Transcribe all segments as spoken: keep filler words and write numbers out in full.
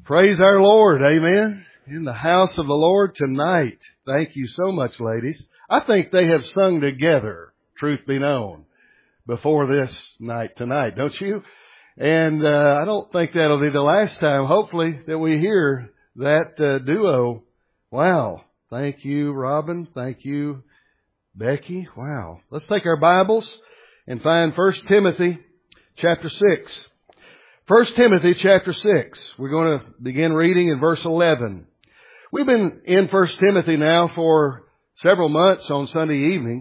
Praise our Lord. Amen. In the house of the Lord tonight. Thank you so much, ladies. I think they have sung together, truth be known, before this night tonight, don't you? And uh, I don't think that'll be the last time, hopefully, that we hear that uh, duo. Wow. Thank you, Robin. Thank you, Becky. Wow. Let's take our Bibles and find First Timothy chapter six. First Timothy chapter six. We're going to begin reading in verse eleven. We've been in First Timothy now for several months on Sunday evenings,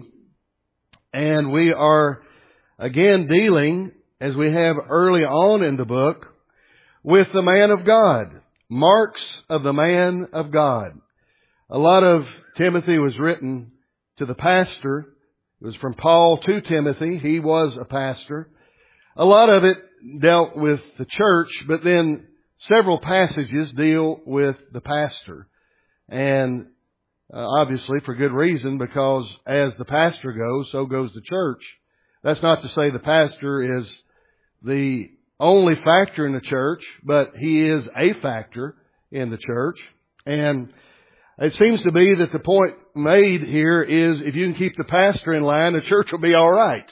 and we are again dealing, as we have early on in the book, with the man of God, marks of the man of God. A lot of Timothy was written to the pastor. It was from Paul to Timothy. He was a pastor. A lot of it dealt with the church, but then several passages deal with the pastor. And uh, obviously for good reason, because as the pastor goes, so goes the church. That's not to say the pastor is the only factor in the church, but he is a factor in the church. And it seems to be that the point made here is if you can keep the pastor in line, the church will be all right.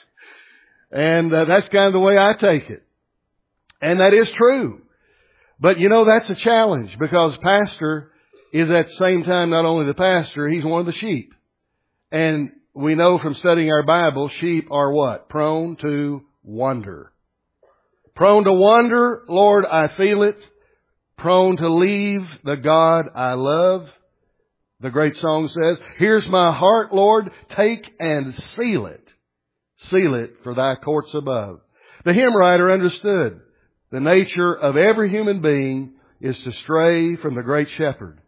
And uh, that's kind of the way I take it. And that is true. But you know, that's a challenge, because pastor is at the same time not only the pastor, he's one of the sheep. And we know from studying our Bible, sheep are what? Prone to wander. Prone to wander, Lord, I feel it. Prone to leave the God I love. The great song says, here's my heart, Lord, take and seal it. Seal it for thy courts above. The hymn writer understood the nature of every human being is to stray from the great shepherd.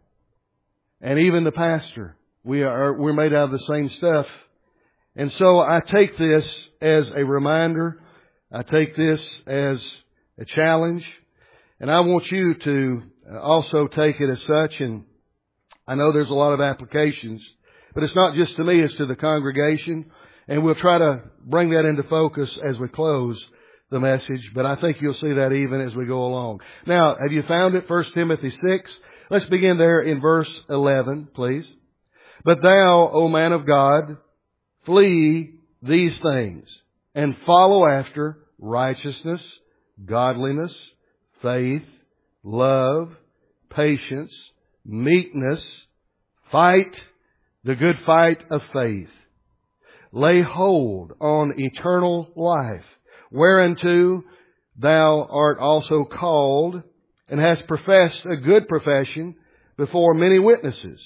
And even the pastor, we are, we're made out of the same stuff. And so I take this as a reminder. I take this as a challenge. And I want you to also take it as such. And I know there's a lot of applications, but it's not just to me, it's to the congregation. And we'll try to bring that into focus as we close the message, but I think you'll see that even as we go along. Now, have you found it? First Timothy six. Let's begin there in verse eleven, please. But thou, O man of God, flee these things and follow after righteousness, godliness, faith, love, patience, meekness. Fight the good fight of faith. Lay hold on eternal life, whereunto thou art also called, and hast professed a good profession before many witnesses.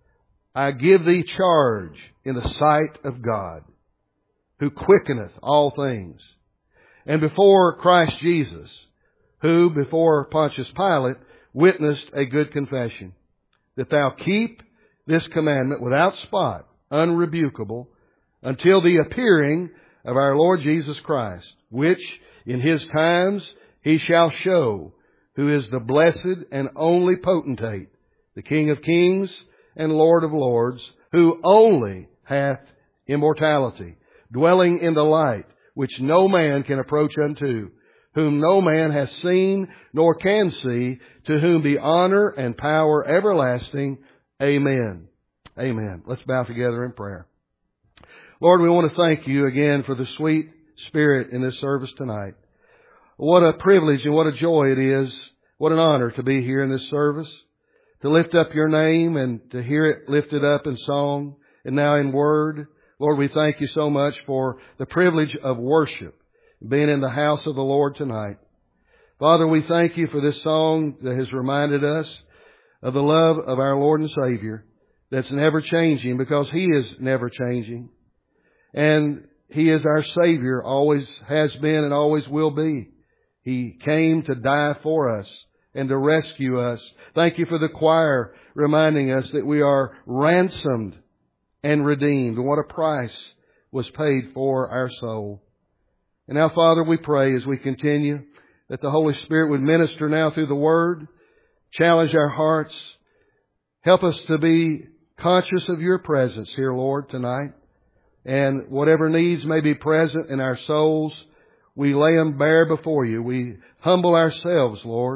I give thee charge in the sight of God, who quickeneth all things, and before Christ Jesus, who before Pontius Pilate witnessed a good confession, that thou keep this commandment without spot, unrebukable, until the appearing of our Lord Jesus Christ, which in his times he shall show, who is the blessed and only potentate, the King of kings and Lord of lords, who only hath immortality, dwelling in the light, which no man can approach unto, whom no man hath seen nor can see, to whom be honor and power everlasting. Amen. Amen. Let's bow together in prayer. Lord, we want to thank you again for the sweet spirit in this service tonight. What a privilege and what a joy it is, what an honor to be here in this service, to lift up your name and to hear it lifted up in song and now in word. Lord, we thank you so much for the privilege of worship, being in the house of the Lord tonight. Father, we thank you for this song that has reminded us of the love of our Lord and Savior that's never changing, because he is never changing. And he is our Savior, always has been and always will be. He came to die for us and to rescue us. Thank you for the choir reminding us that we are ransomed and redeemed, and what a price was paid for our soul. And now, Father, we pray as we continue that the Holy Spirit would minister now through the Word, challenge our hearts, help us to be conscious of your presence here, Lord, tonight. And whatever needs may be present in our souls, we lay them bare before you. We humble ourselves, Lord,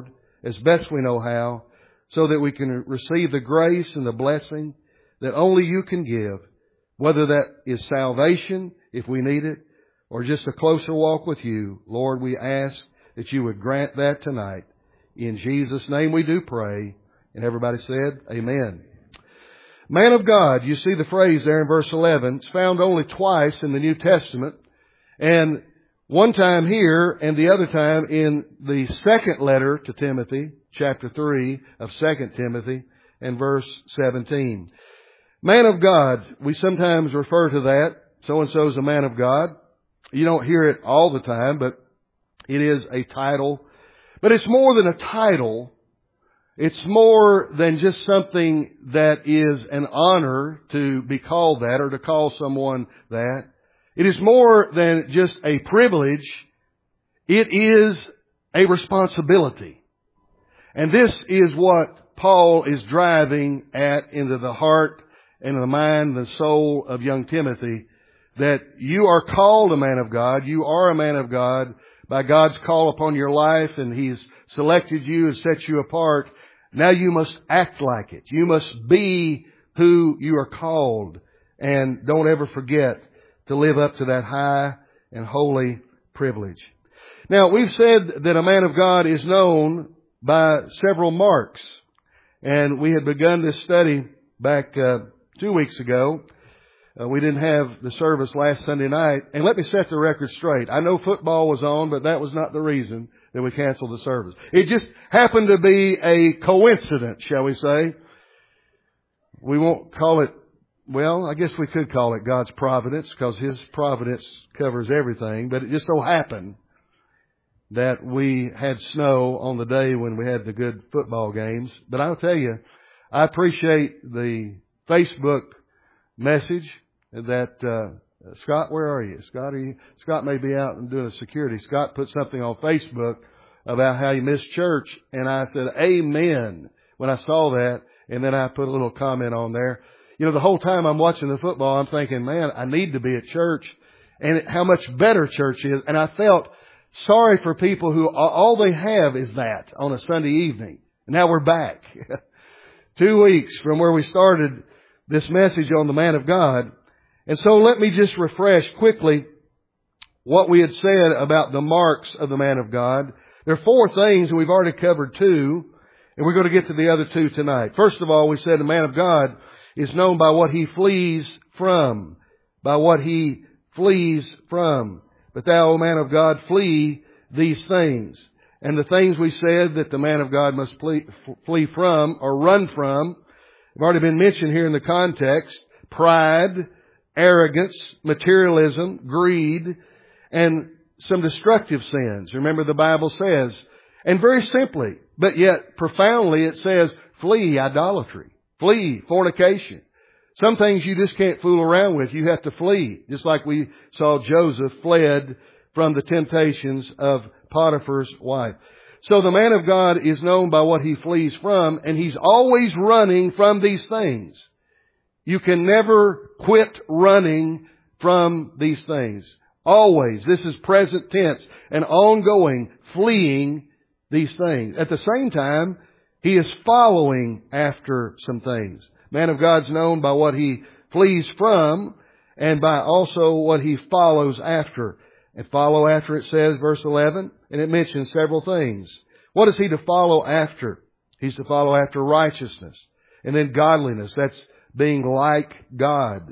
as best we know how, so that we can receive the grace and the blessing that only you can give, whether that is salvation, if we need it, or just a closer walk with you. Lord, we ask that you would grant that tonight. In Jesus' name we do pray. And everybody said, amen. Man of God, you see the phrase there in verse eleven. It's found only twice in the New Testament. And one time here and the other time in the second letter to Timothy, chapter three of Second Timothy and verse seventeen. Man of God, we sometimes refer to that. So-and-so is a man of God. You don't hear it all the time, but it is a title. But it's more than a title. It's more than just something that is an honor to be called that or to call someone that. It is more than just a privilege. It is a responsibility. And this is what Paul is driving at into the heart and the mind and the soul of young Timothy, that you are called a man of God. You are a man of God by God's call upon your life, and He's selected you and set you apart. Now you must act like it. You must be who you are called. And don't ever forget to live up to that high and holy privilege. Now, we've said that a man of God is known by several marks. And we had begun this study back uh, two weeks ago. Uh, we didn't have the service last Sunday night. And let me set the record straight. I know football was on, but that was not the reason that we canceled the service. It just happened to be a coincidence, shall we say. We won't call it, well, I guess we could call it God's providence, because His providence covers everything. But it just so happened that we had snow on the day when we had the good football games. But I'll tell you, I appreciate the Facebook message that, uh, Scott, where are you? Scott, are you? Scott may be out and doing a security. Scott put something on Facebook about how he missed church. And I said, amen, when I saw that. And then I put a little comment on there. You know, the whole time I'm watching the football, I'm thinking, man, I need to be at church, and how much better church is. And I felt sorry for people who all they have is that on a Sunday evening. And now we're back. Two weeks from where we started this message on the man of God. And so let me just refresh quickly what we had said about the marks of the man of God. There are four things, and we've already covered two, and we're going to get to the other two tonight. First of all, we said the man of God is known by what he flees from, by what he flees from. But thou, O man of God, flee these things. And the things we said that the man of God must flee, flee from or run from have already been mentioned here in the context. Pride, arrogance, materialism, greed, and some destructive sins. Remember, the Bible says, and very simply, but yet profoundly, it says, flee idolatry, flee fornication. Some things you just can't fool around with. You have to flee. Just like we saw Joseph fled from the temptations of Potiphar's wife. So the man of God is known by what he flees from, and he's always running from these things. You can never quit running from these things. Always. This is present tense and ongoing, fleeing these things. At the same time, he is following after some things. Man of God's known by what he flees from and by also what he follows after. And follow after, it says, verse eleven, and it mentions several things. What is he to follow after? He's to follow after righteousness. And then godliness. That's being like God.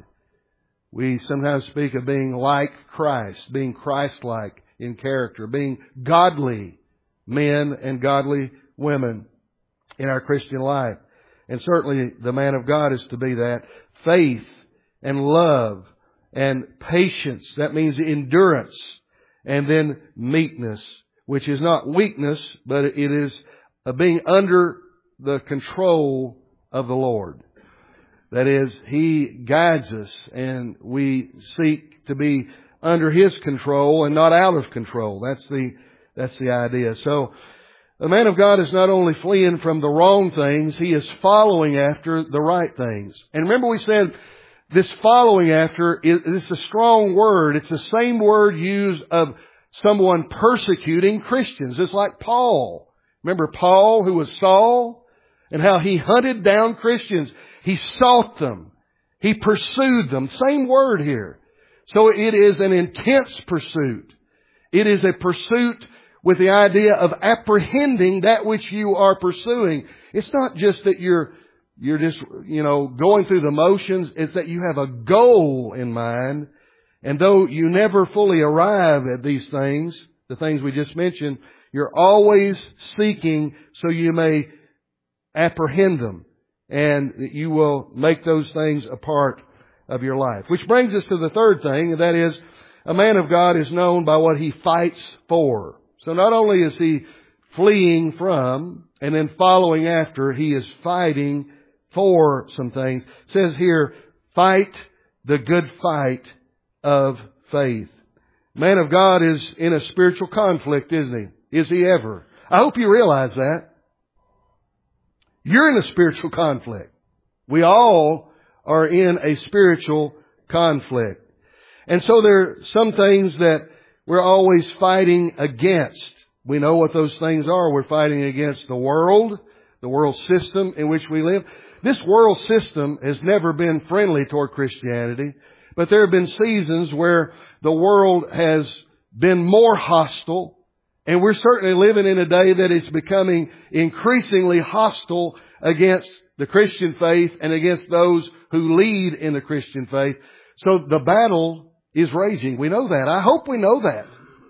We sometimes speak of being like Christ, being Christ-like in character, being godly men and godly women in our Christian life. And certainly the man of God is to be that. Faith and love and patience. That means endurance. And then meekness, which is not weakness, but it is being under the control of the Lord. That is, He guides us, and we seek to be under His control and not out of control. That's the, that's the idea. So, the man of God is not only fleeing from the wrong things, he is following after the right things. And remember we said this following after is, is a strong word. It's the same word used of someone persecuting Christians. It's like Paul Remember Paul, who was Saul, and how he hunted down Christians. He sought them. He pursued them. Same word here. So it is an intense pursuit. It is a pursuit with the idea of apprehending that which you are pursuing. It's not just that you're, you're just, you know, going through the motions. It's that you have a goal in mind. And though you never fully arrive at these things, the things we just mentioned, you're always seeking so you may apprehend them. And you will make those things a part of your life. Which brings us to the third thing, and that is, a man of God is known by what he fights for. So not only is he fleeing from and then following after, he is fighting for some things. It says here, fight the good fight of faith. Man of God is in a spiritual conflict, isn't he? Is he ever? I hope you realize that. You're in a spiritual conflict. We all are in a spiritual conflict. And so there are some things that we're always fighting against. We know what those things are. We're fighting against the world, the world system in which we live. This world system has never been friendly toward Christianity, but there have been seasons where the world has been more hostile, and we're certainly living in a day that is becoming increasingly hostile against the Christian faith and against those who lead in the Christian faith. So the battle is raging. We know that. I hope we know that.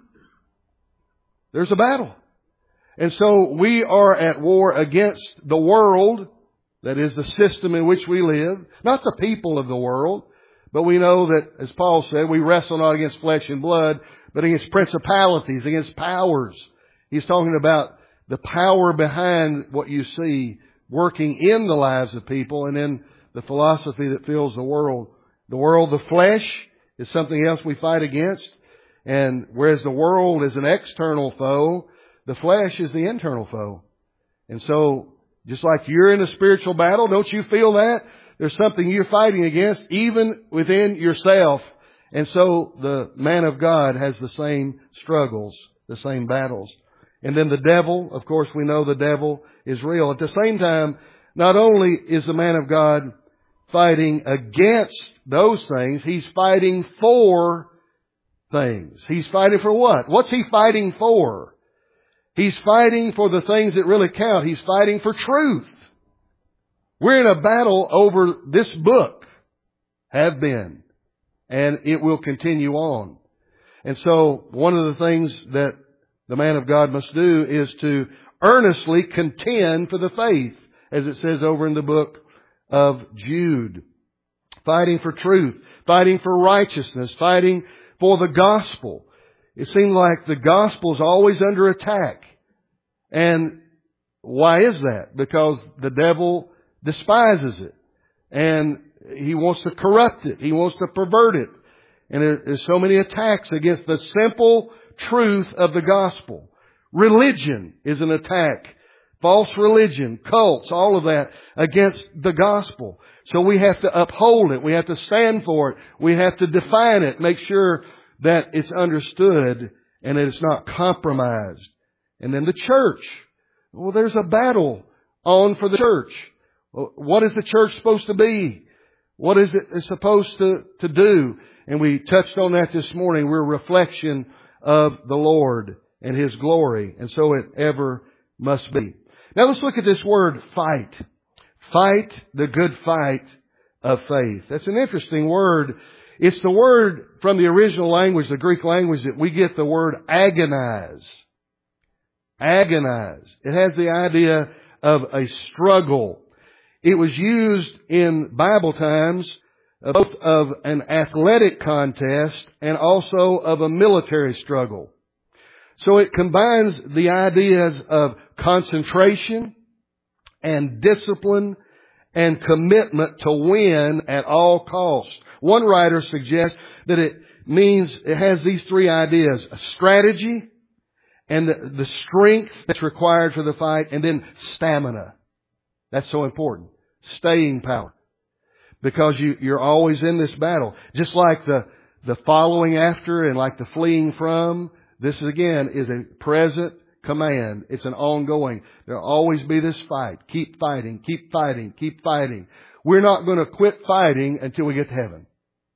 There's a battle. And so we are at war against the world, that is the system in which we live, not the people of the world. But we know that, as Paul said, we wrestle not against flesh and blood, but against principalities, against powers. He's talking about the power behind what you see working in the lives of people and in the philosophy that fills the world. The world, the flesh, is something else we fight against. And whereas the world is an external foe, the flesh is the internal foe. And so, just like you're in a spiritual battle, don't you feel that? There's something you're fighting against, even within yourself. And so the man of God has the same struggles, the same battles. And then the devil, of course we know the devil is real. At the same time, not only is the man of God fighting against those things, he's fighting for things. He's fighting for what? What's he fighting for? He's fighting for the things that really count. He's fighting for truth. We're in a battle over this book. Have been. And it will continue on. And so one of the things that the man of God must do is to earnestly contend for the faith, as it says over in the book of Jude. Fighting for truth. Fighting for righteousness. Fighting for the gospel. It seems like the gospel is always under attack. And why is that? Because the devil despises it. And he wants to corrupt it. He wants to pervert it. And there's so many attacks against the simple truth of the gospel. Religion is an attack. False religion, cults, all of that against the gospel. So we have to uphold it. We have to stand for it. We have to define it. Make sure that it's understood and that it's not compromised. And then the church. Well, there's a battle on for the church. What is the church supposed to be? What is it supposed to, to do? And we touched on that this morning. We're a reflection of the Lord and His glory. And so it ever must be. Now let's look at this word, fight. Fight the good fight of faith. That's an interesting word. It's the word from the original language, the Greek language, that we get the word agonize. Agonize. It has the idea of a struggle. It was used in Bible times both of an athletic contest and also of a military struggle. So it combines the ideas of concentration and discipline and commitment to win at all costs. One writer suggests that it means, it has these three ideas: a strategy and the, the strength that's required for the fight, and then stamina. That's so important. Staying power. Because you, you're always in this battle. Just like the, the following after and like the fleeing from, this again is a present command. It's an ongoing. There'll always be this fight. Keep fighting, keep fighting, keep fighting. We're not going to quit fighting until we get to heaven.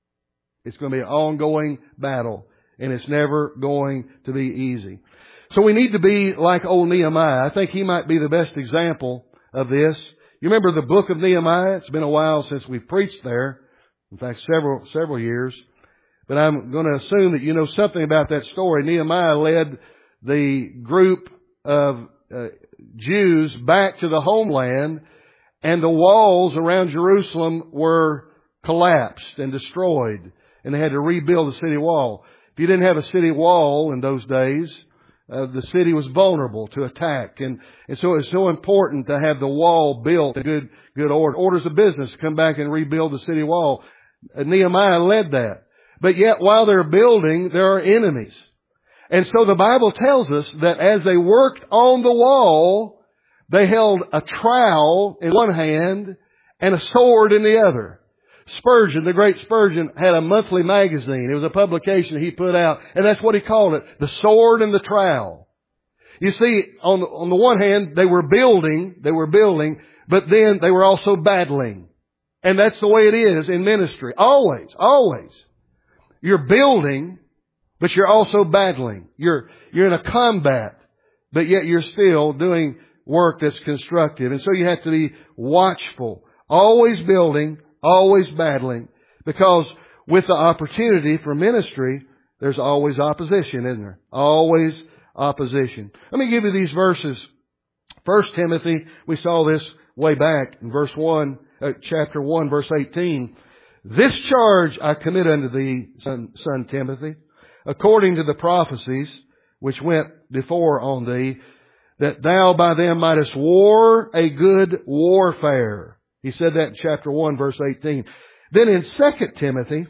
It's going to be an ongoing battle, and it's never going to be easy. So we need to be like old Nehemiah. I think he might be the best example of this. You remember the book of Nehemiah? It's been a while since we preached there. In fact, several, several years. But I'm going to assume that you know something about that story. Nehemiah led the group of uh, Jews back to the homeland, and the walls around Jerusalem were collapsed and destroyed, and they had to rebuild the city wall. If you didn't have a city wall in those days, uh, the city was vulnerable to attack, and, and so it's so important to have the wall built in good, good order. Orders of business to come back and rebuild the city wall. Uh, Nehemiah led that. But yet, while they're building, there are enemies. And so the Bible tells us that as they worked on the wall, they held a trowel in one hand and a sword in the other. Spurgeon, the great Spurgeon, had a monthly magazine. It was a publication he put out, and that's what he called it, the sword and the trowel. You see, on the, on the one hand, they were building, they were building, but then they were also battling. And that's the way it is in ministry. Always, always. You're building, but you're also battling. You're, you're in a combat, but yet you're still doing work that's constructive. And so you have to be watchful. Always building, always battling, because with the opportunity for ministry, there's always opposition, isn't there? Always opposition. Let me give you these verses. First Timothy, we saw this way back in verse one, uh, chapter one, verse eighteen. This charge I commit unto thee, son, son Timothy, according to the prophecies which went before on thee, that thou by them mightest war a good warfare. He said that in chapter one, verse eighteen. Then in Second Timothy,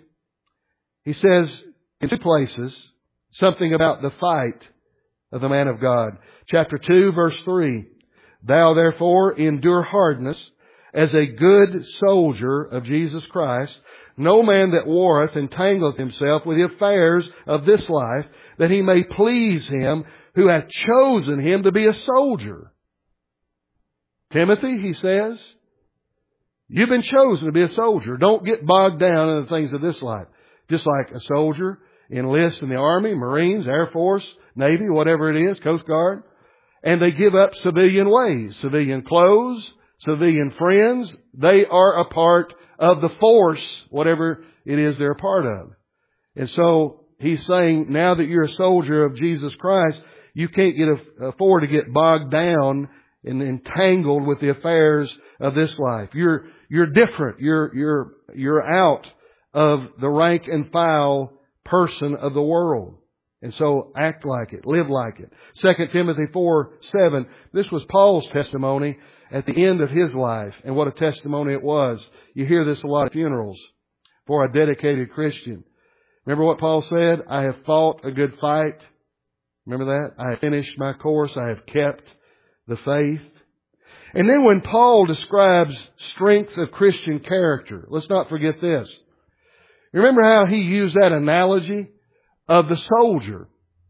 he says in two places something about the fight of the man of God. Chapter two, verse three. Thou therefore endure hardness as a good soldier of Jesus Christ. No man that warreth entangleth himself with the affairs of this life, that he may please him who hath chosen him to be a soldier. Timothy, he says, you've been chosen to be a soldier. Don't get bogged down in the things of this life. Just like a soldier enlists in the Army, Marines, Air Force, Navy, whatever it is, Coast Guard, and they give up civilian ways, civilian clothes, civilian friends. They are a part of the force, whatever it is they're a part of. And so he's saying, now that you're a soldier of Jesus Christ, you can't get afford to get bogged down and entangled with the affairs of this life. You're you're different. You're you're you're out of the rank and file person of the world. And so act like it, live like it. Second Timothy four seven. This was Paul's testimony at the end of his life, and what a testimony it was. You hear this a lot at funerals for a dedicated Christian. Remember what Paul said? I have fought a good fight. Remember that? I have finished my course. I have kept the faith. And then when Paul describes strength of Christian character, let's not forget this. Remember how he used that analogy of the soldier?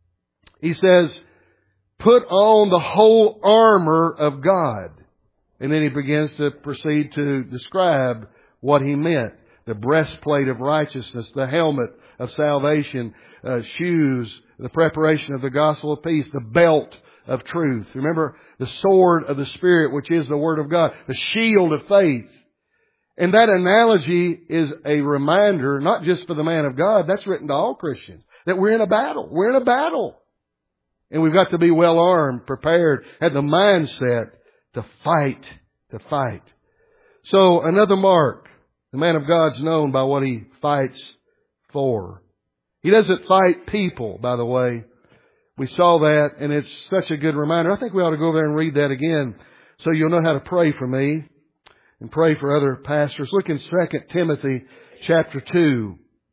He says, put on the whole armor of God. And then he begins to proceed to describe what he meant. The breastplate of righteousness, the helmet of salvation, uh, shoes, the preparation of the gospel of peace, the belt of truth. Remember, the sword of the Spirit, which is the Word of God, the shield of faith. And that analogy is a reminder, not just for the man of God, that's written to all Christians, that we're in a battle. We're in a battle. And we've got to be well armed, prepared, have the mindset to fight, to fight. So another mark. The man of God's known by what he fights for. He doesn't fight people, by the way. We saw that, and it's such a good reminder. I think we ought to go over there and read that again so you'll know how to pray for me and pray for other pastors. Look in Second Timothy chapter two.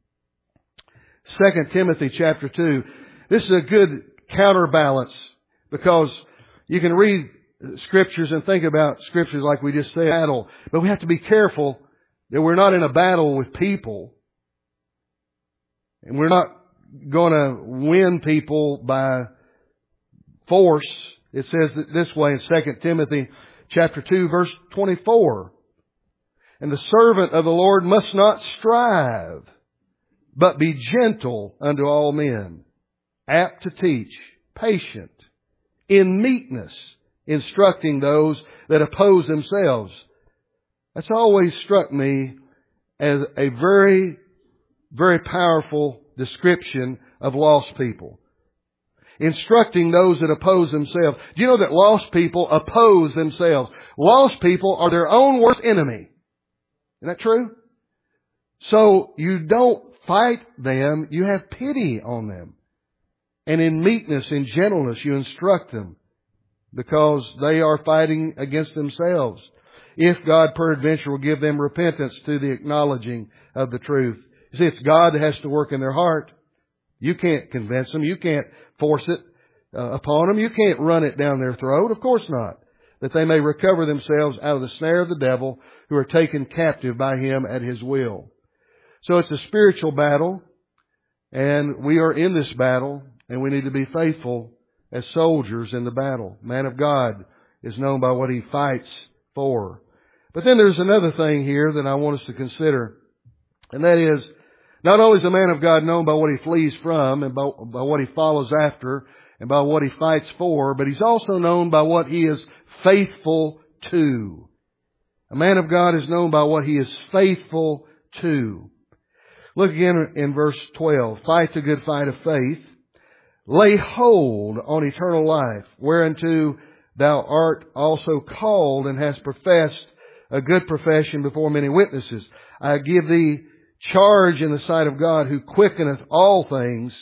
Second Timothy chapter two. This is a good counterbalance, because you can read scriptures and think about scriptures like we just said, battle. But we have to be careful that we're not in a battle with people. And we're not going to win people by force. It says that this way in Second Timothy chapter two, verse twenty-four. And the servant of the Lord must not strive, but be gentle unto all men, apt to teach, patient, in meekness, instructing those that oppose themselves. That's always struck me as a very, very powerful description of lost people. Instructing those that oppose themselves. Do you know that lost people oppose themselves? Lost people are their own worst enemy. Isn't that true? So you don't fight them, you have pity on them. And in meekness, in gentleness, you instruct them because they are fighting against themselves. If God peradventure will give them repentance to the acknowledging of the truth. You see, it's God that has to work in their heart. You can't convince them. You can't force it uh, upon them. You can't run it down their throat. Of course not. That they may recover themselves out of the snare of the devil, who are taken captive by him at his will. So it's a spiritual battle, and we are in this battle, and we need to be faithful as soldiers in the battle. Man of God is known by what he fights for. But then there's another thing here that I want us to consider, and that is, not only is a man of God known by what he flees from and by, by what he follows after and by what he fights for, but he's also known by what he is faithful to. A man of God is known by what he is faithful to. Look again in verse twelve. Fight the good fight of faith. Lay hold on eternal life, whereunto thou art also called and hast professed a good profession before many witnesses. I give thee charge in the sight of God, who quickeneth all things,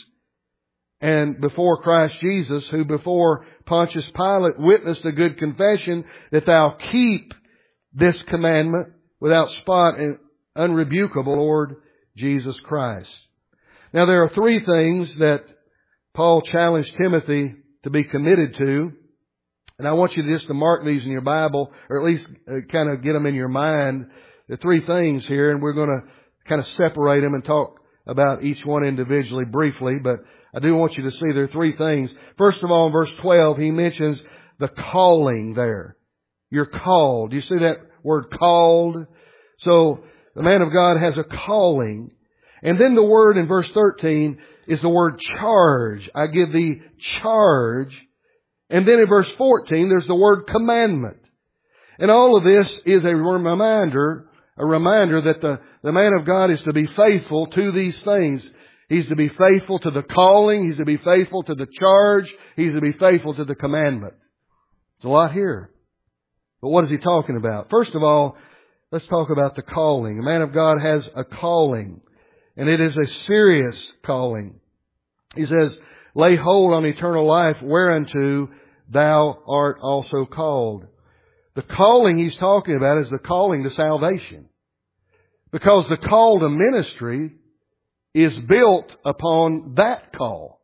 and before Christ Jesus, who before Pontius Pilate witnessed a good confession, that thou keep this commandment without spot and unrebukable, Lord Jesus Christ. Now there are three things that Paul challenged Timothy to be committed to, and I want you to just to mark these in your Bible, or at least uh, kind of get them in your mind, the three things here, and we're going to kind of separate them and talk about each one individually briefly, but I do want you to see there are three things. First of all, in verse twelve, he mentions the calling there. You're called. Do you see that word called? So the man of God has a calling. And then the word in verse thirteen is the word charge. I give thee charge. And then in verse fourteen, there's the word commandment. And all of this is a reminder, a reminder that the, the man of God is to be faithful to these things. He's to be faithful to the calling. He's to be faithful to the charge. He's to be faithful to the commandment. It's a lot here. But what is he talking about? First of all, let's talk about the calling. The man of God has a calling, and it is a serious calling. He says, lay hold on eternal life, whereunto thou art also called. The calling he's talking about is the calling to salvation. Because the call to ministry is built upon that call.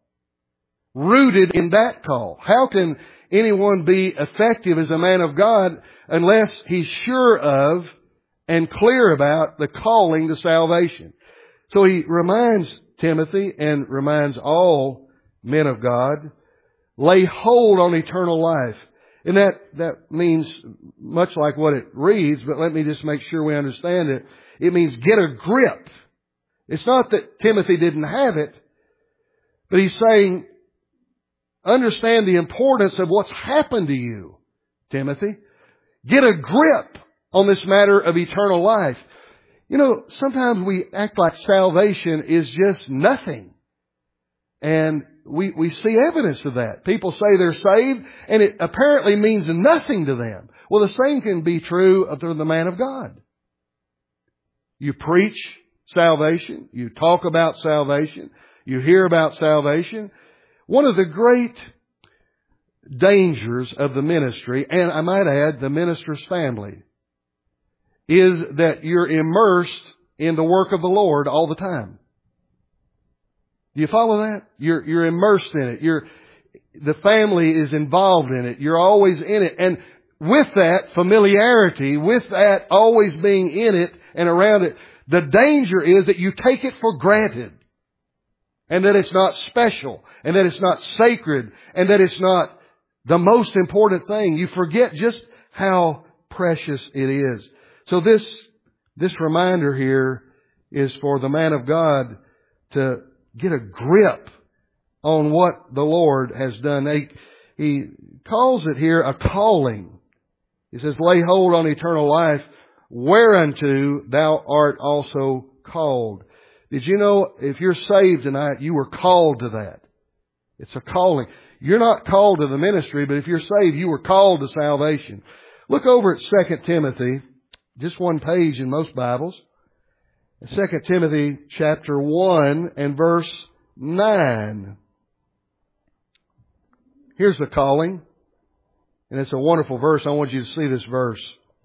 Rooted in that call. How can anyone be effective as a man of God unless he's sure of and clear about the calling to salvation? So he reminds Timothy and reminds all men of God, lay hold on eternal life. And that, that means much like what it reads, but let me just make sure we understand it. It means get a grip. It's not that Timothy didn't have it, but he's saying, understand the importance of what's happened to you, Timothy. Get a grip on this matter of eternal life. You know, sometimes we act like salvation is just nothing. And we, we see evidence of that. People say they're saved, and it apparently means nothing to them. Well, the same can be true of the man of God. You preach salvation. You talk about salvation. You hear about salvation. One of the great dangers of the ministry, and I might add the minister's family, is that you're immersed in the work of the Lord all the time. Do you follow that? You're, you're immersed in it. You're, the family is involved in it. You're always in it. And with that familiarity, with that always being in it and around it, the danger is that you take it for granted. And that it's not special. And that it's not sacred. And that it's not the most important thing. You forget just how precious it is. So this, this reminder here is for the man of God to get a grip on what the Lord has done. He, he calls it here a calling. He says, lay hold on eternal life, whereunto thou art also called. Did you know if you're saved tonight, you were called to that? It's a calling. You're not called to the ministry, but if you're saved, you were called to salvation. Look over at Second Timothy, just one page in most Bibles. Second Timothy chapter one and verse nine. Here's the calling. And it's a wonderful verse. I want you to see this verse.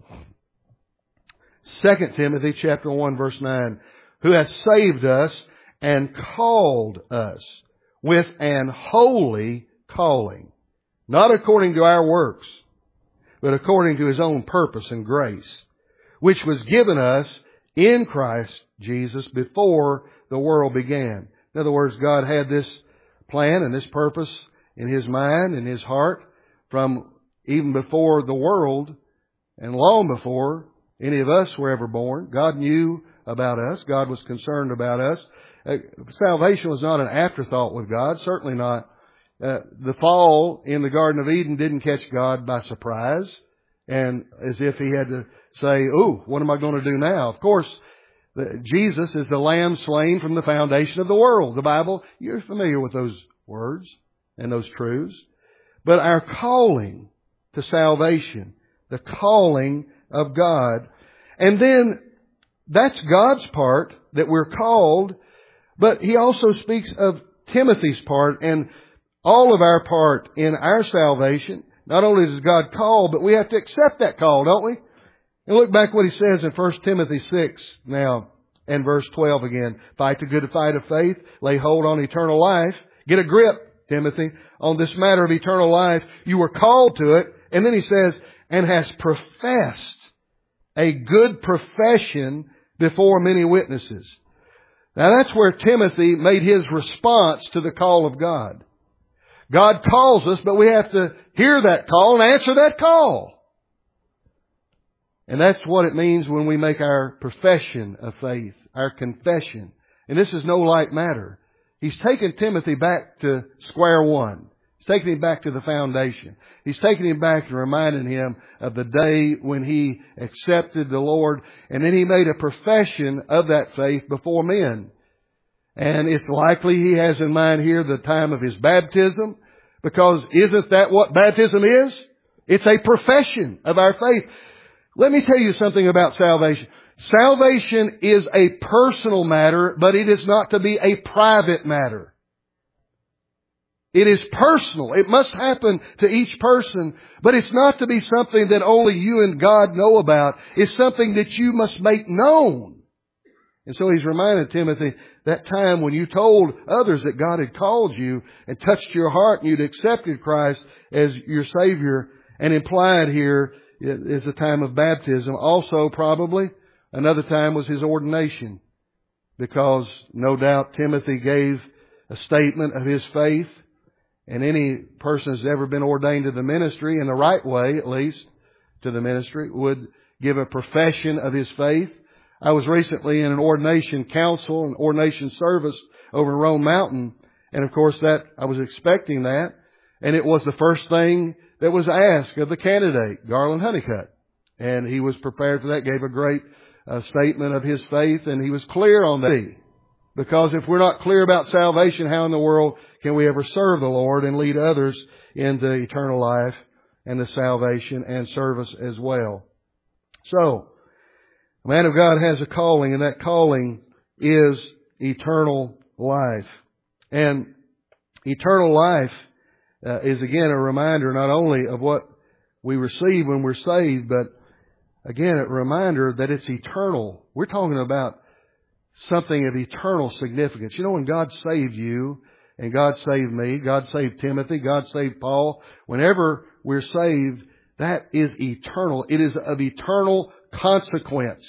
Second Timothy chapter one verse nine. Who has saved us and called us with an holy calling. Not according to our works, but according to His own purpose and grace, which was given us in Christ Jesus before the world began. In other words, God had this plan and this purpose in His mind and His heart from even before the world and long before any of us were ever born. God knew about us. God was concerned about us. Uh, salvation was not an afterthought with God. Certainly not. Uh, the fall in the Garden of Eden didn't catch God by surprise and as if He had to say, "Ooh, what am I going to do now?" Of course, the, Jesus is the Lamb slain from the foundation of the world. The Bible, you're familiar with those words and those truths. But our calling to salvation, the calling of God, and then that's God's part, that we're called, but He also speaks of Timothy's part and all of our part in our salvation. Not only does God call, but we have to accept that call, don't we? And look back what he says in First Timothy six now and verse twelve again. Fight the good fight of faith, lay hold on eternal life. Get a grip, Timothy, on this matter of eternal life. You were called to it. And then he says, and has professed a good profession before many witnesses. Now that's where Timothy made his response to the call of God. God calls us, but we have to hear that call and answer that call. And that's what it means when we make our profession of faith, our confession. And this is no light matter. He's taken Timothy back to square one. He's taken him back to the foundation. He's taken him back and reminding him of the day when he accepted the Lord. And then he made a profession of that faith before men. And it's likely he has in mind here the time of his baptism. Because isn't that what baptism is? It's a profession of our faith. Let me tell you something about salvation. Salvation is a personal matter, but it is not to be a private matter. It is personal. It must happen to each person, but it's not to be something that only you and God know about. It's something that you must make known. And so he's reminded Timothy that time when you told others that God had called you and touched your heart and you'd accepted Christ as your Savior, and implied here is the time of baptism. Also, probably, another time was his ordination, because no doubt Timothy gave a statement of his faith, and any person who's ever been ordained to the ministry, in the right way at least, to the ministry, would give a profession of his faith. I was recently in an ordination council, an ordination service over in Rome Mountain, and of course that, I was expecting that, and it was the first thing that was asked of the candidate, Garland Honeycutt. And he was prepared for that, gave a great uh, statement of his faith, and he was clear on that. Because if we're not clear about salvation, how in the world can we ever serve the Lord and lead others into eternal life and the salvation and service as well? So, a man of God has a calling, and that calling is eternal life. And eternal life Uh, is again a reminder not only of what we receive when we're saved, but again a reminder that it's eternal. We're talking about something of eternal significance. You know, when God saved you and God saved me, God saved Timothy, God saved Paul, whenever we're saved, that is eternal. It is of eternal consequence.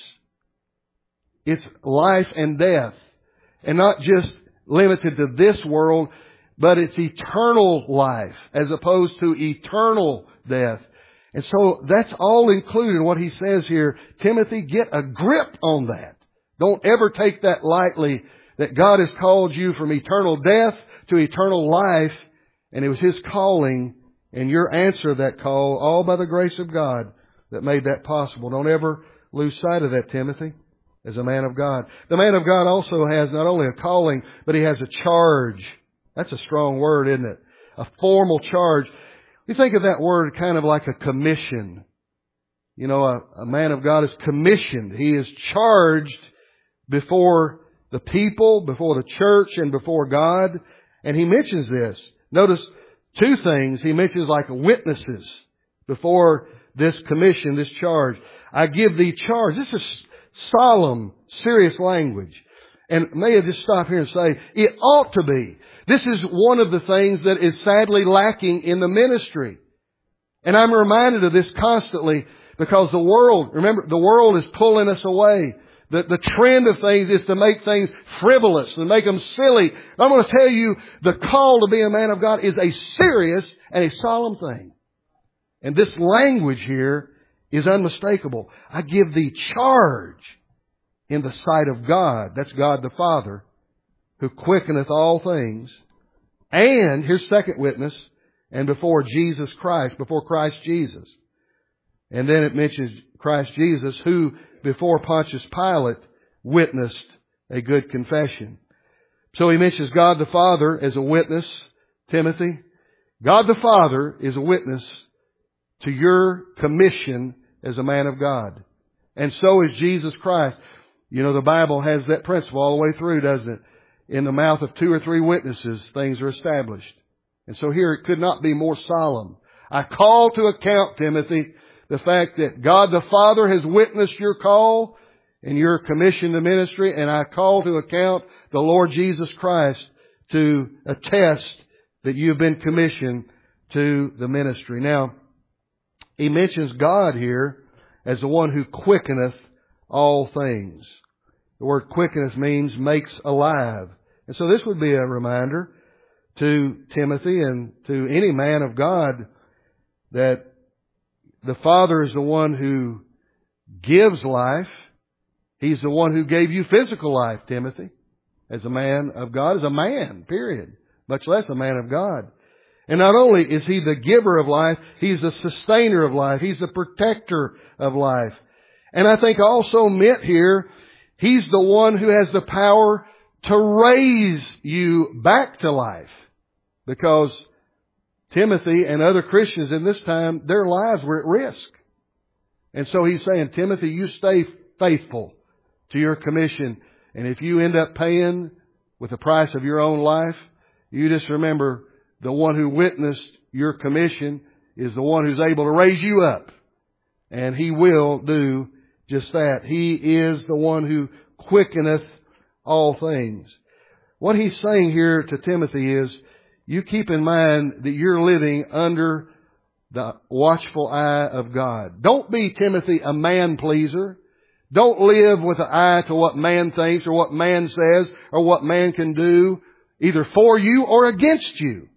It's life and death, and not just limited to this world. but it's eternal life as opposed to eternal death. And so that's all included in what he says here. Timothy, get a grip on that. Don't ever take that lightly, that God has called you from eternal death to eternal life. And it was His calling and your answer to that call, all by the grace of God, that made that possible. Don't ever lose sight of that, Timothy, as a man of God. The man of God also has not only a calling, but he has a charge. That's a strong word, isn't it? A formal charge. You think of that word kind of like a commission. You know, a, a man of God is commissioned. He is charged before the people, before the church, and before God. And he mentions this. Notice two things. He mentions like witnesses before this commission, this charge. I give thee charge. This is solemn, serious language. And may I just stop here and say, it ought to be. This is one of the things that is sadly lacking in the ministry. And I'm reminded of this constantly because the world, remember, the world is pulling us away. The, the trend of things is to make things frivolous and make them silly. I'm going to tell you, the call to be a man of God is a serious and a solemn thing. And this language here is unmistakable. I give thee charge in the sight of God. That's God the Father, who quickeneth all things. And, here's second witness, and before Jesus Christ, before Christ Jesus. And then it mentions Christ Jesus, who before Pontius Pilate witnessed a good confession. So he mentions God the Father as a witness, Timothy. God the Father is a witness to your commission as a man of God. And so is Jesus Christ. You know, the Bible has that principle all the way through, doesn't it? In the mouth of two or three witnesses, things are established. And so here it could not be more solemn. I call to account, Timothy, the fact that God the Father has witnessed your call and your commission to ministry, and I call to account the Lord Jesus Christ to attest that you've been commissioned to the ministry. Now, he mentions God here as the one who quickeneth all things. The word quickeneth means makes alive. And so this would be a reminder to Timothy and to any man of God that the Father is the one who gives life. He's the one who gave you physical life, Timothy, as a man of God, as a man, period. Much less a man of God. And not only is He the giver of life, He's the sustainer of life. He's the protector of life. And I think also meant here, He's the one who has the power to raise you back to life. Because Timothy and other Christians in this time, their lives were at risk. And so he's saying, Timothy, you stay faithful to your commission. And if you end up paying with the price of your own life, you just remember the one who witnessed your commission is the one who's able to raise you up. And He will do just that. He is the one who quickeneth all things. What he's saying here to Timothy is, you keep in mind that you're living under the watchful eye of God. Don't be, Timothy, a man pleaser. Don't live with an eye to what man thinks or what man says or what man can do, either for you or against you.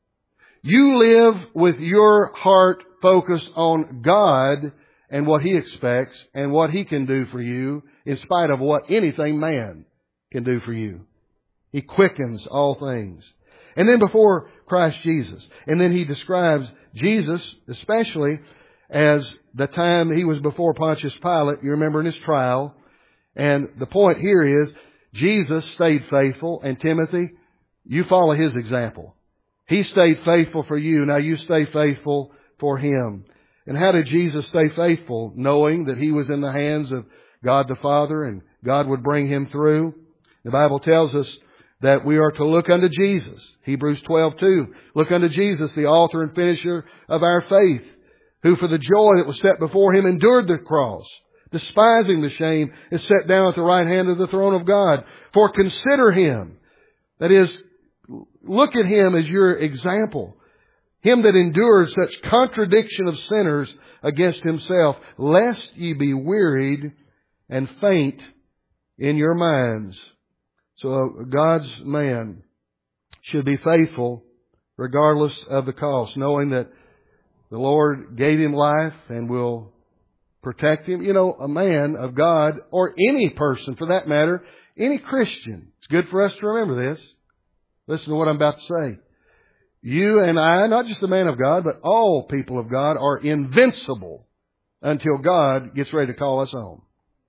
You live with your heart focused on God and what He expects and what He can do for you in spite of what anything man can do for you. He quickens all things. And then before Christ Jesus. And then he describes Jesus especially as the time He was before Pontius Pilate. You remember in his trial. And the point here is Jesus stayed faithful. And Timothy, you follow His example. He stayed faithful for you. Now you stay faithful for Him. And how did Jesus stay faithful? Knowing that He was in the hands of God the Father and God would bring Him through. The Bible tells us that we are to look unto Jesus. Hebrews twelve two. Look unto Jesus, the author and finisher of our faith, who for the joy that was set before Him endured the cross, despising the shame, is set down at the right hand of the throne of God. For consider Him. That is, look at Him as your example. Him that endured such contradiction of sinners against Himself, lest ye be wearied and faint in your minds. So God's man should be faithful regardless of the cost, knowing that the Lord gave him life and will protect him. You know, a man of God, or any person for that matter, any Christian, it's good for us to remember this. Listen to what I'm about to say. You and I, not just the man of God, but all people of God are invincible until God gets ready to call us home.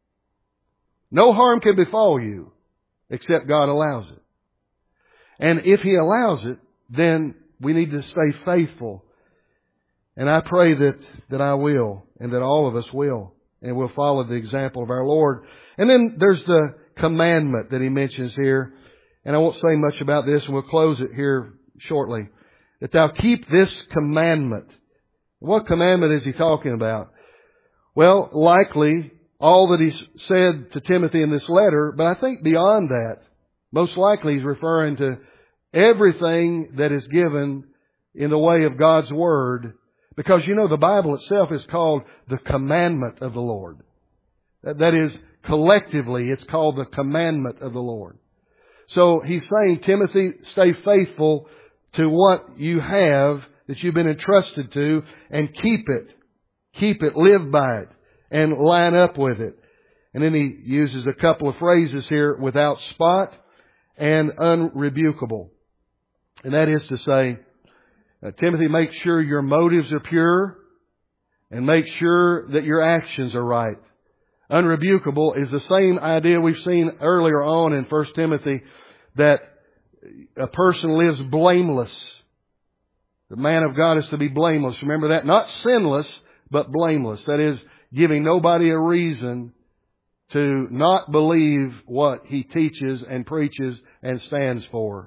No harm can befall you except God allows it. And if He allows it, then we need to stay faithful. And I pray that, that I will, and that all of us will, and we'll follow the example of our Lord. And then there's the commandment that He mentions here. And I won't say much about this, and we'll close it here shortly. That thou keep this commandment. What commandment is He talking about? Well, likely all that He's said to Timothy in this letter, but I think beyond that, most likely He's referring to everything that is given in the way of God's Word. Because, you know, the Bible itself is called the commandment of the Lord. That is, collectively, it's called the commandment of the Lord. So He's saying, Timothy, stay faithful to what you have that you've been entrusted to, and keep it. Keep it, live by it, and line up with it. And then He uses a couple of phrases here, without spot and unrebukable. And that is to say, uh, Timothy, make sure your motives are pure, and make sure that your actions are right. Unrebukable is the same idea we've seen earlier on in First Timothy, that a person lives blameless. The man of God is to be blameless. Remember that? Not sinless, but blameless. That is, giving nobody a reason to not believe what he teaches and preaches and stands for.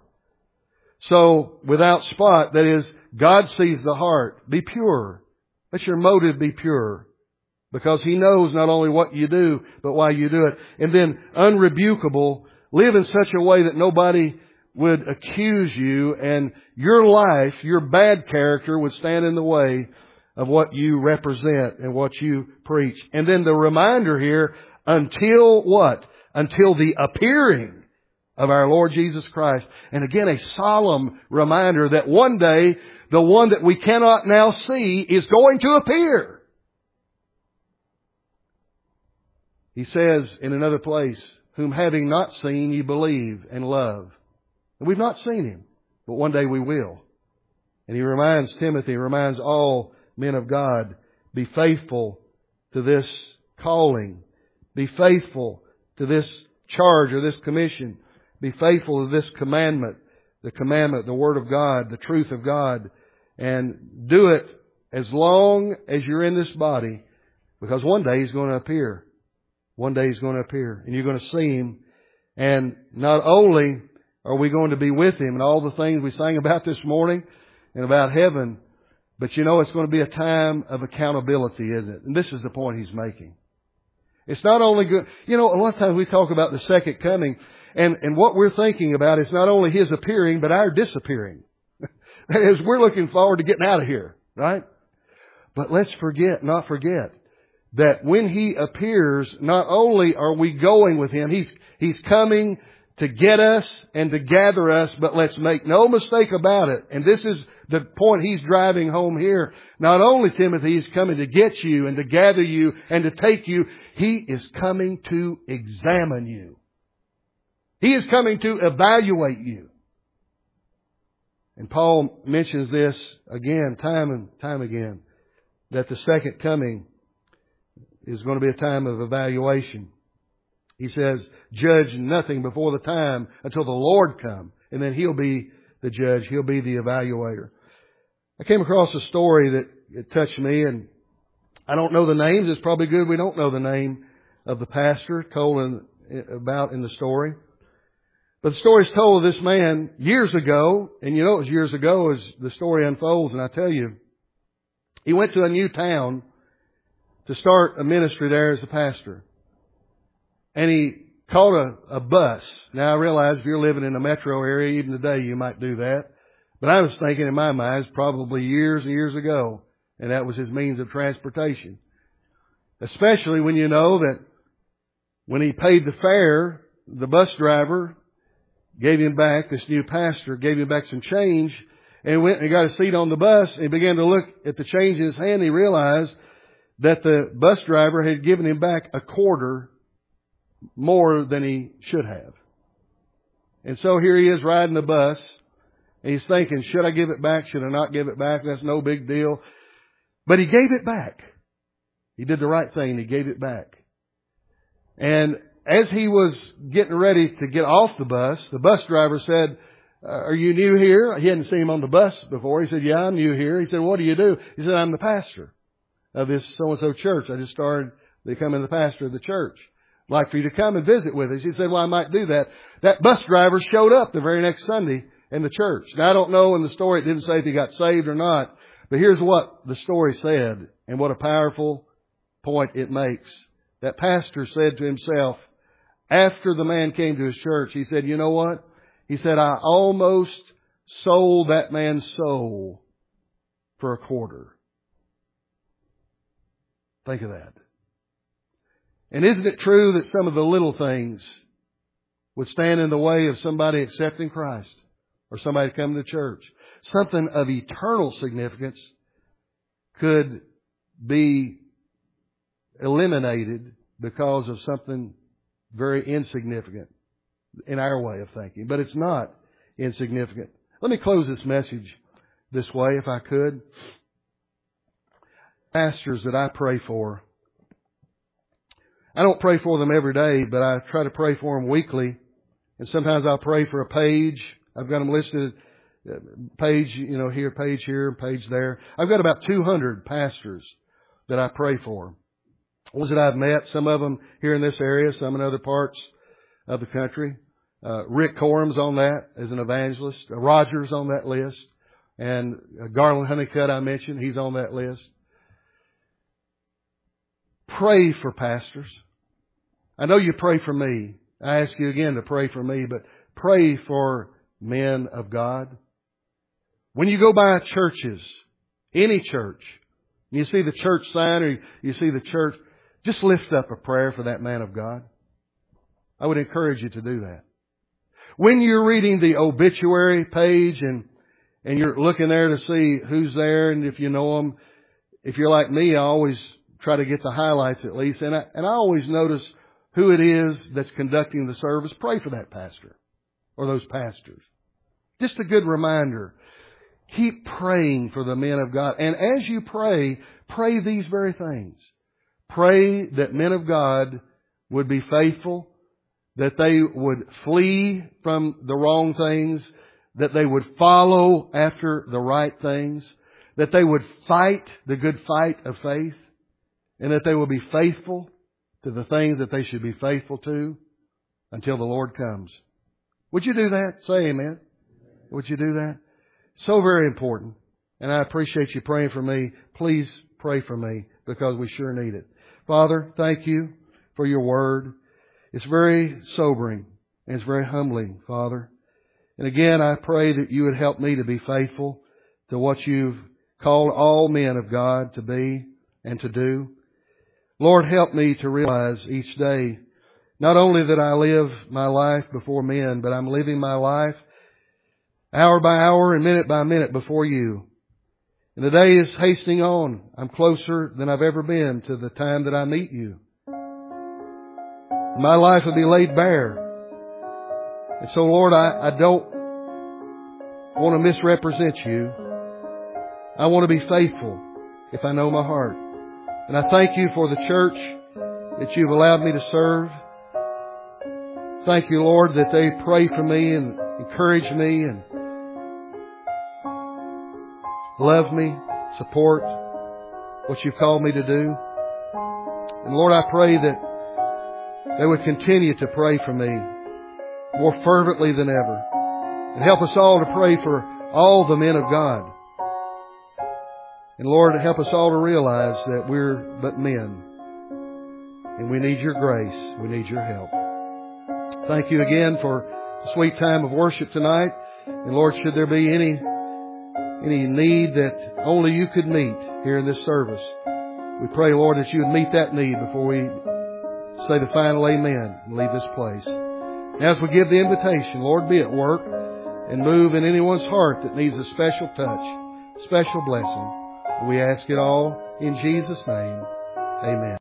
So, without spot, that is, God sees the heart. Be pure. Let your motive be pure. Because He knows not only what you do, but why you do it. And then, unrebukable, live in such a way that nobody would accuse you, and your life, your bad character would stand in the way of what you represent and what you preach. And then the reminder here, until what? Until the appearing of our Lord Jesus Christ. And again, a solemn reminder that one day, the one that we cannot now see is going to appear. He says in another place, whom having not seen ye believe and love. And we've not seen Him, but one day we will. And he reminds Timothy, reminds all men of God, be faithful to this calling. Be faithful to this charge or this commission. Be faithful to this commandment, the commandment, the Word of God, the truth of God. And do it as long as you're in this body, because one day He's going to appear. One day He's going to appear, and you're going to see Him. And not only are we going to be with Him and all the things we sang about this morning and about heaven, but you know, it's going to be a time of accountability, isn't it? And this is the point He's making. It's not only good, you know, a lot of times we talk about the second coming, and, and what we're thinking about is not only His appearing, but our disappearing. That is, we're looking forward to getting out of here, right? But let's forget, not forget, that when He appears, not only are we going with Him, He's, He's coming to get us and to gather us, but let's make no mistake about it. And this is the point He's driving home here. Not only, Timothy, He's coming to get you and to gather you and to take you, He is coming to examine you. He is coming to evaluate you. And Paul mentions this again, time and time again, that the second coming is going to be a time of evaluation. He says, judge nothing before the time until the Lord come. And then He'll be the judge. He'll be the evaluator. I came across a story that it touched me, and I don't know the names. It's probably good we don't know the name of the pastor told in, about in the story. But the story is told of this man years ago, and you know it was years ago as the story unfolds, and I tell you, he went to a new town to start a ministry there as a pastor. And he caught a, a bus. Now I realize if you're living in a metro area, even today you might do that. But I was thinking in my mind, it's probably years and years ago, and that was his means of transportation. Especially when you know that when he paid the fare, the bus driver gave him back, this new pastor gave him back some change, and went and got a seat on the bus, and he began to look at the change in his hand. He realized that the bus driver had given him back a quarter more than he should have. And so here he is riding the bus, and he's thinking, should I give it back? Should I not give it back? That's no big deal. But he gave it back. He did the right thing. He gave it back. And as he was getting ready to get off the bus, the bus driver said, uh, are you new here? He hadn't seen him on the bus before. He said, yeah, I'm new here. He said, what do you do? He said, I'm the pastor of this so-and-so church. I just started becoming the pastor of the church. I'd like for you to come and visit with us. He said, well, I might do that. That bus driver showed up the very next Sunday in the church. Now, I don't know in the story, it didn't say if he got saved or not, but here's what the story said and what a powerful point it makes. That pastor said to himself, after the man came to his church, he said, you know what? He said, I almost sold that man's soul for a quarter. Think of that. And isn't it true that some of the little things would stand in the way of somebody accepting Christ or somebody coming to church? Something of eternal significance could be eliminated because of something very insignificant in our way of thinking. But it's not insignificant. Let me close this message this way, if I could. Pastors that I pray for, I don't pray for them every day, but I try to pray for them weekly. And sometimes I'll pray for a page. I've got them listed, page, you know, here, page here, page there. I've got about two hundred pastors that I pray for. Ones that I've met, some of them here in this area, some in other parts of the country. Uh, Rick Corum's on that as an evangelist. Uh, Roger's on that list. And uh, Garland Honeycutt I mentioned, he's on that list. Pray for pastors. I know you pray for me. I ask you again to pray for me, but pray for men of God. When you go by churches, any church, and you see the church sign or you see the church, just lift up a prayer for that man of God. I would encourage you to do that. When you're reading the obituary page and, and you're looking there to see who's there and if you know them, if you're like me, I always try to get the highlights at least. And I, and I always notice who it is that's conducting the service. Pray for that pastor or those pastors. Just a good reminder. Keep praying for the men of God. And as you pray, pray these very things. Pray that men of God would be faithful, that they would flee from the wrong things, that they would follow after the right things, that they would fight the good fight of faith, and that they will be faithful to the things that they should be faithful to until the Lord comes. Would you do that? Say amen. Would you do that? So very important. And I appreciate you praying for me. Please pray for me because we sure need it. Father, thank you for your word. It's very sobering and it's very humbling, Father. And again, I pray that you would help me to be faithful to what you've called all men of God to be and to do. Lord, help me to realize each day, not only that I live my life before men, but I'm living my life hour by hour and minute by minute before you. And the day is hastening on. I'm closer than I've ever been to the time that I meet you. My life will be laid bare. And so, Lord, I, I don't want to misrepresent you. I want to be faithful if I know my heart. And I thank you for the church that you've allowed me to serve. Thank you, Lord, that they pray for me and encourage me and love me, support what you've called me to do. And Lord, I pray that they would continue to pray for me more fervently than ever. And help us all to pray for all the men of God. And Lord, help us all to realize that we're but men. And we need your grace. We need your help. Thank you again for the sweet time of worship tonight. And Lord, should there be any any need that only you could meet here in this service, we pray, Lord, that you would meet that need before we say the final amen and leave this place. As we give the invitation, Lord, be at work and move in anyone's heart that needs a special touch, special blessing. We ask it all in Jesus' name. Amen.